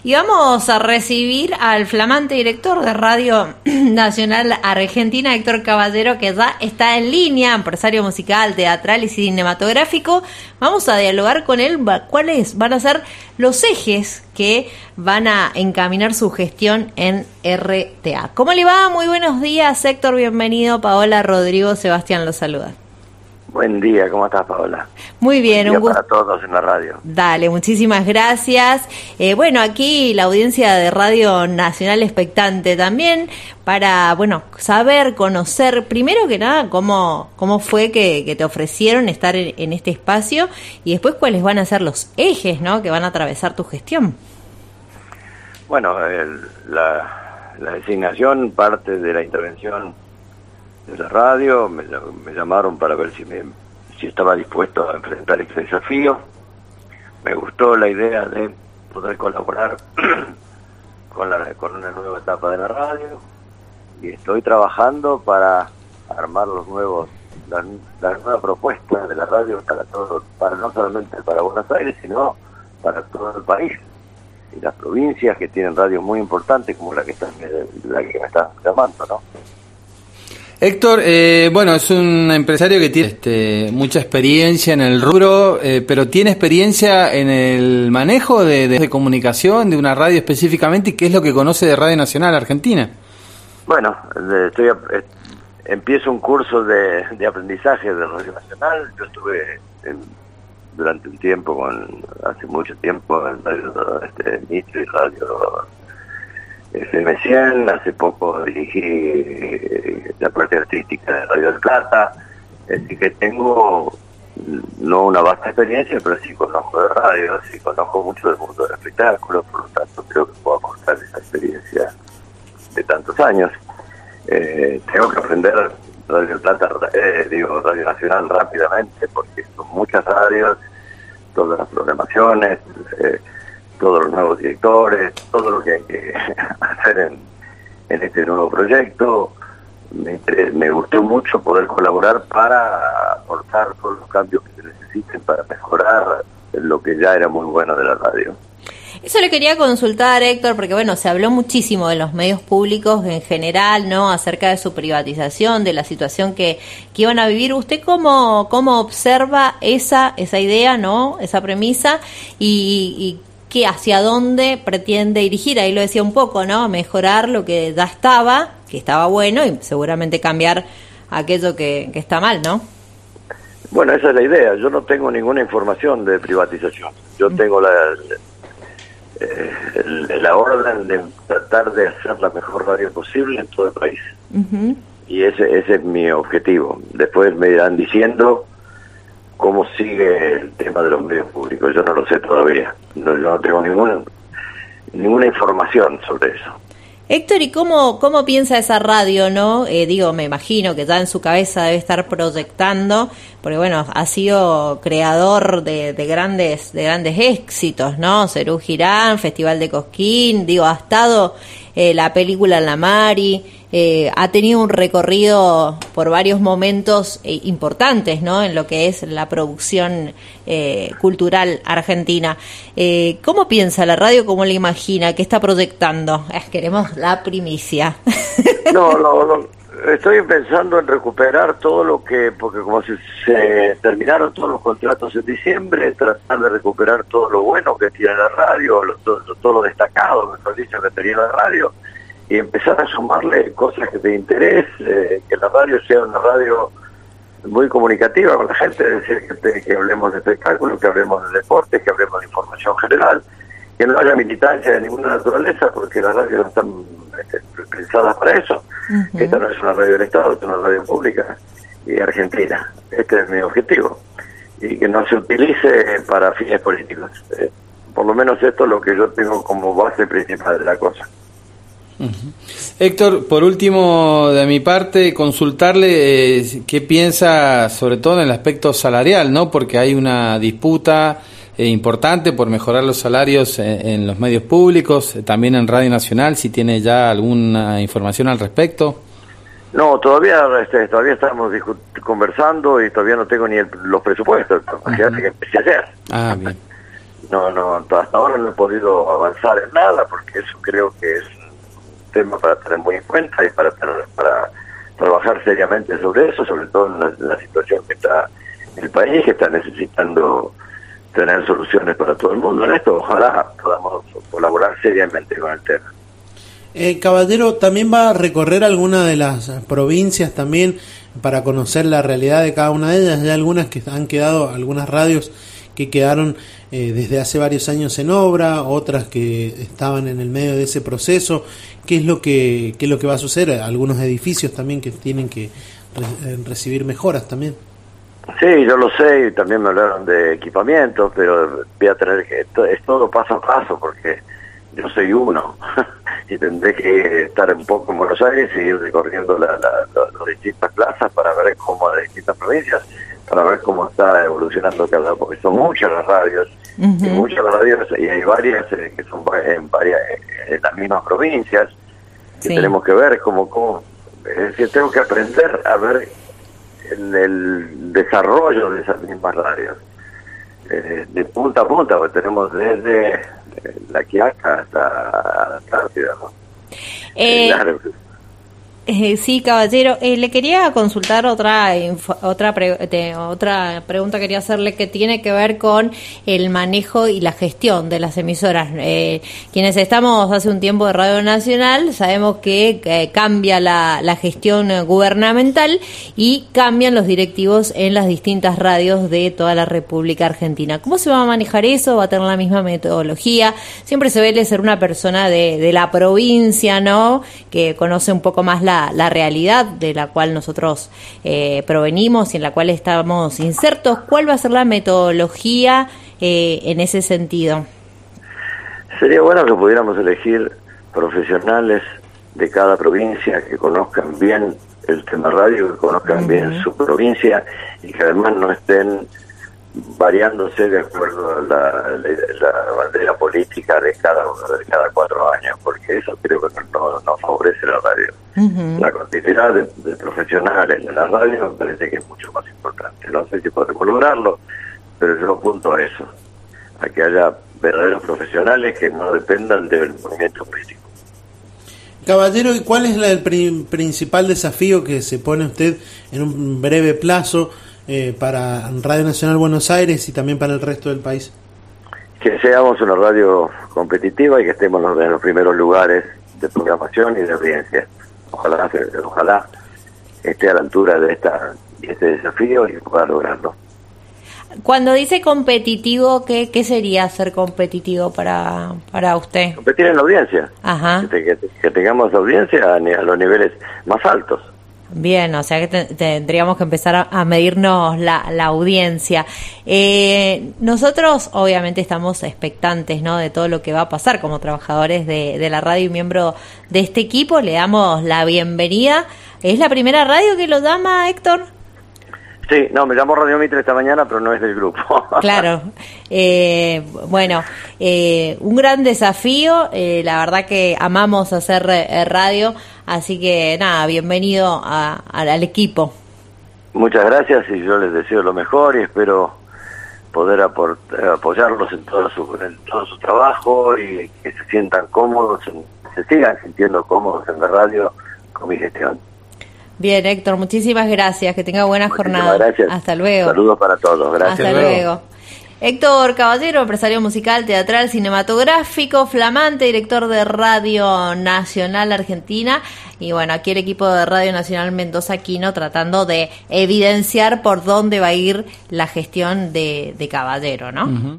Y vamos a recibir al flamante director de Radio Nacional Argentina, Héctor Caballero, que ya está en línea, empresario musical, teatral y cinematográfico. Vamos a dialogar con él cuáles van a ser los ejes que van a encaminar su gestión en RTA. ¿Cómo le va? Muy buenos días, Héctor, bienvenido. Paola, Rodrigo, Sebastián los saluda. Buen día, ¿cómo estás, Paola? Muy bien, un gusto para todos en la radio. Dale, muchísimas gracias. Bueno, aquí la audiencia de Radio Nacional expectante también para, saber, conocer, primero que nada, cómo fue que te ofrecieron estar en este espacio y después cuáles van a ser los ejes, ¿no?, que van a atravesar tu gestión. Bueno, la designación parte de la intervención de la radio. Me llamaron para ver si estaba dispuesto a enfrentar este desafío. Me gustó la idea de poder colaborar con una nueva etapa de la radio y estoy trabajando para armar la nueva propuesta de la radio para no solamente para Buenos Aires, sino para todo el país y las provincias que tienen radios muy importantes como la que me está llamando, ¿no? Héctor, es un empresario que tiene mucha experiencia en el rubro, pero ¿tiene experiencia en el manejo de comunicación, de una radio específicamente? ¿Y qué es lo que conoce de Radio Nacional Argentina? Bueno, empiezo un curso de aprendizaje de Radio Nacional. Yo estuve durante un tiempo, hace mucho tiempo, en Radio Nitro y Radio FM100, hace poco dirigí la parte artística de Radio del Plata, así que tengo no una vasta experiencia, pero sí conozco de radio, sí conozco mucho del mundo del espectáculo, por lo tanto creo que puedo aportar esa experiencia de tantos años. Tengo que aprender Radio del Plata, Radio Nacional rápidamente, porque son muchas radios, todas las programaciones, todos los nuevos directores, todo lo que hay que hacer en este nuevo proyecto. Me gustó mucho poder colaborar para aportar todos los cambios que se necesiten para mejorar lo que ya era muy bueno de la radio. Eso le quería consultar, Héctor, porque se habló muchísimo de los medios públicos en general, ¿no?, acerca de su privatización, de la situación que iban a vivir. ¿Usted cómo observa esa idea, ¿no?, esa premisa y que hacia dónde pretende dirigir? Ahí lo decía un poco, ¿no? Mejorar lo que ya que estaba bueno, y seguramente cambiar aquello que está mal, ¿no? Bueno, esa es la idea. Yo no tengo ninguna información de privatización. Yo tengo la orden de tratar de hacer la mejor radio posible en todo el país. Uh-huh. Y ese es mi objetivo. Después me irán diciendo cómo sigue el tema de los medios públicos. Yo no lo sé todavía. Yo no tengo ninguna información sobre eso. Héctor, ¿y cómo piensa esa radio, no? Me imagino que ya en su cabeza debe estar proyectando, porque ha sido creador de grandes éxitos, ¿no? Serú Girán, Festival de Cosquín, ha estado la película La Mari, ha tenido un recorrido por varios momentos importantes, ¿no?, en lo que es la producción cultural argentina. ¿Cómo piensa la radio? ¿Cómo la imagina? ¿Qué está proyectando? Queremos la primicia. No. Estoy pensando en recuperar todo porque como se terminaron todos los contratos en diciembre, tratar de recuperar todo lo bueno que tiene la radio, todo lo destacado, mejor dicho, que tenía la radio, y empezar a sumarle cosas de interés, que la radio sea una radio muy comunicativa con la gente, es decir, que hablemos de espectáculos, que hablemos de deportes, que hablemos de información general, que no haya militancia de ninguna naturaleza, porque las radios no están pensadas para eso. Uh-huh. Esta no es una radio del Estado, es una radio pública y argentina. Este es mi objetivo. Y que no se utilice para fines políticos. Por lo menos esto es lo que yo tengo como base principal de la cosa. Uh-huh. Héctor, por último, de mi parte, consultarle qué piensa sobre todo en el aspecto salarial, ¿no? Porque hay una disputa importante por mejorar los salarios en los medios públicos, también en Radio Nacional, si tiene ya alguna información al respecto. No, todavía estamos conversando y todavía no tengo ni los presupuestos, imagínate que empecé ayer. Ah, bien. hasta ahora no he podido avanzar en nada, porque eso creo que es un tema para tener muy en cuenta y para trabajar seriamente sobre eso, sobre todo en la situación que está el país, que está necesitando tener soluciones para todo el mundo. En esto ojalá podamos colaborar seriamente con el tema. Caballero, ¿también va a recorrer alguna de las provincias también para conocer la realidad de cada una de ellas? Hay algunas que han quedado, algunas radios que quedaron desde hace varios años en obra, otras que estaban en el medio de ese proceso. ¿Qué es lo que va a suceder? Algunos edificios también que tienen que recibir mejoras también. Sí, yo lo sé, y también me hablaron de equipamiento, pero voy a tener que... Es todo paso a paso, porque yo soy uno, y tendré que estar un poco en Buenos Aires y ir recorriendo las distintas plazas para ver cómo, las distintas provincias, para ver cómo está evolucionando cada... Porque son muchas las radios, y hay varias que son en las mismas provincias, que tenemos que ver cómo... Es decir, tengo que aprender a ver el desarrollo de esas mismas radios, de punta a punta, porque tenemos desde La Quiaca hasta la Antártida, ¿no? Claro. Sí, caballero, le quería consultar otra pregunta, quería hacerle, que tiene que ver con el manejo y la gestión de las emisoras. Quienes estamos hace un tiempo de Radio Nacional sabemos que cambia la gestión gubernamental y cambian los directivos en las distintas radios de toda la República Argentina. ¿Cómo se va a manejar eso? ¿Va a tener la misma metodología? Siempre se suele ser una persona de la provincia, ¿no?, que conoce un poco más la realidad de la cual nosotros provenimos y en la cual estamos insertos. ¿Cuál va a ser la metodología en ese sentido? Sería bueno que pudiéramos elegir profesionales de cada provincia que conozcan bien el tema radio, que conozcan bien su provincia y que además no estén variándose de acuerdo a la bandera política de cada 4 años, porque eso creo que no favorece la radio. La continuidad de profesionales en la radio me parece que es mucho más importante. No sé si podemos lograrlo, pero yo apunto a eso, a que haya verdaderos profesionales que no dependan del movimiento político. Caballero, ¿y cuál es el principal desafío que se pone usted en un breve plazo para Radio Nacional Buenos Aires y también para el resto del país? Que seamos una radio competitiva y que estemos en los primeros lugares de programación y de audiencia. Ojalá esté a la altura de este desafío y pueda lograrlo. Cuando dice competitivo, ¿qué sería ser competitivo para usted? Competir en la audiencia. Ajá. Que tengamos audiencia a los niveles más altos. Bien, o sea que tendríamos que empezar a medirnos la audiencia. Nosotros obviamente estamos expectantes, ¿no?, de todo lo que va a pasar como trabajadores de la radio y miembro de este equipo. Le damos la bienvenida. ¿Es la primera radio que lo llama, Héctor? Sí, no, me llamó Radio Mitre esta mañana, pero no es del grupo. Claro. Bueno, un gran desafío. La verdad que amamos hacer radio, así que nada, bienvenido al equipo. Muchas gracias y yo les deseo lo mejor y espero poder apoyarlos en todo su trabajo y que se sientan cómodos, se sigan sintiendo cómodos en la radio con mi gestión. Bien, Héctor, muchísimas gracias. Que tenga buena jornada. Gracias. Hasta luego. Saludos para todos. Gracias. Hasta luego. Héctor Caballero, empresario musical, teatral, cinematográfico, flamante director de Radio Nacional Argentina. Y bueno, aquí el equipo de Radio Nacional Mendoza Quino tratando de evidenciar por dónde va a ir la gestión de Caballero, ¿no?